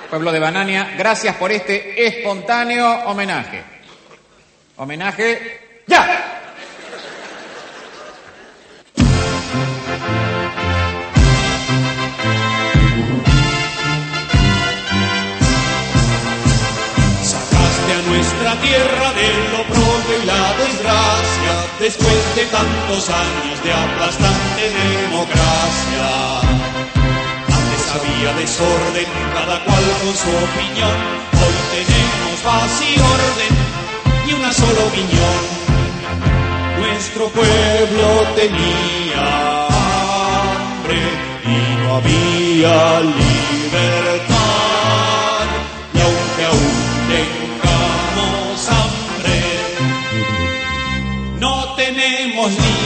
Pueblo de Banania, gracias por este espontáneo homenaje. Homenaje, ¡ya! Nuestra tierra del oprobio y la desgracia, después de tantos años de aplastante democracia. Antes había desorden, cada cual con su opinión. Hoy tenemos paz y orden y una sola opinión. Nuestro pueblo tenía hambre y no había libertad. Y aunque aún tengamos hambre, no tenemos ni